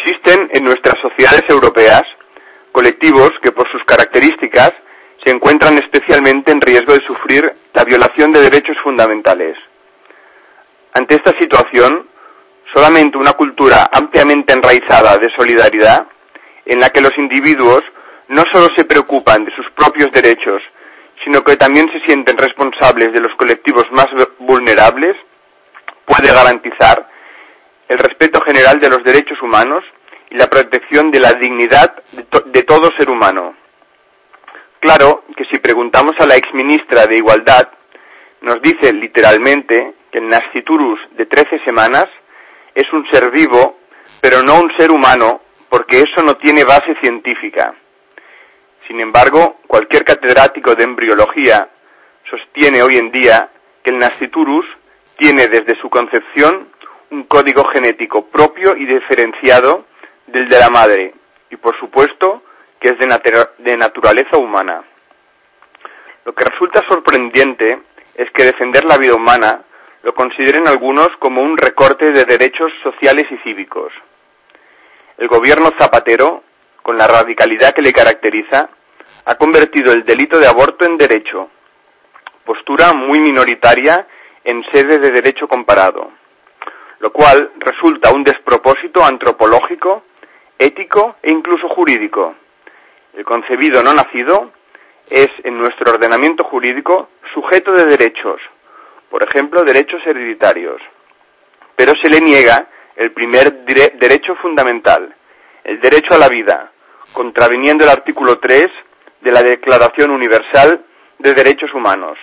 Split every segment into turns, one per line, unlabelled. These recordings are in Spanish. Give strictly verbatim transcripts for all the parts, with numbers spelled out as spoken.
Existen en nuestras sociedades europeas colectivos que por sus características se encuentran especialmente en riesgo de sufrir la violación de derechos fundamentales. Ante esta situación, solamente una cultura ampliamente enraizada de solidaridad, en la que los individuos no solo se preocupan de sus propios derechos, sino que también se sienten responsables de los colectivos más vulnerables, puede garantizar el respeto general de los derechos humanos y la protección de la dignidad de, to- de todo ser humano. Claro que si preguntamos a la exministra de Igualdad, nos dice literalmente que el nasciturus de trece semanas es un ser vivo, pero no un ser humano, porque eso no tiene base científica. Sin embargo, cualquier catedrático de embriología sostiene hoy en día que el nasciturus tiene desde su concepción un código genético propio y diferenciado del de la madre, y por supuesto que es de, nat- de naturaleza humana. Lo que resulta sorprendente es que defender la vida humana lo consideren algunos como un recorte de derechos sociales y cívicos. El gobierno Zapatero, con la radicalidad que le caracteriza, ha convertido el delito de aborto en derecho, postura muy minoritaria en sede de derecho comparado, lo cual resulta un despropósito antropológico, ético e incluso jurídico. El concebido no nacido es, en nuestro ordenamiento jurídico, sujeto de derechos, por ejemplo, derechos hereditarios, pero se le niega el primer dire- derecho fundamental, el derecho a la vida, contraviniendo el artículo tres de la Declaración Universal de Derechos Humanos.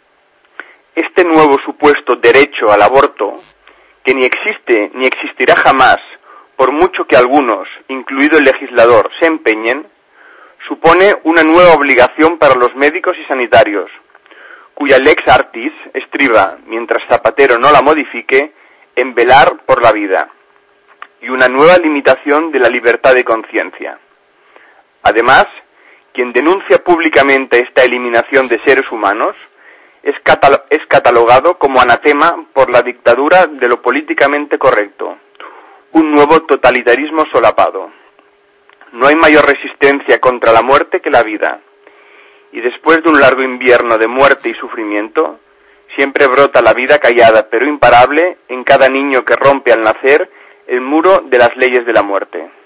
Este nuevo supuesto derecho al aborto, que ni existe ni existirá jamás, por mucho que algunos, incluido el legislador, se empeñen, supone una nueva obligación para los médicos y sanitarios, cuya lex artis estriba, mientras Zapatero no la modifique, en velar por la vida, y una nueva limitación de la libertad de conciencia. Además, quien denuncia públicamente esta eliminación de seres humanos es, catal- es catalogado como anatema por la dictadura de lo políticamente correcto, un nuevo totalitarismo solapado. No hay mayor resistencia contra la muerte que la vida, y después de un largo invierno de muerte y sufrimiento, siempre brota la vida callada pero imparable en cada niño que rompe al nacer el muro de las leyes de la muerte.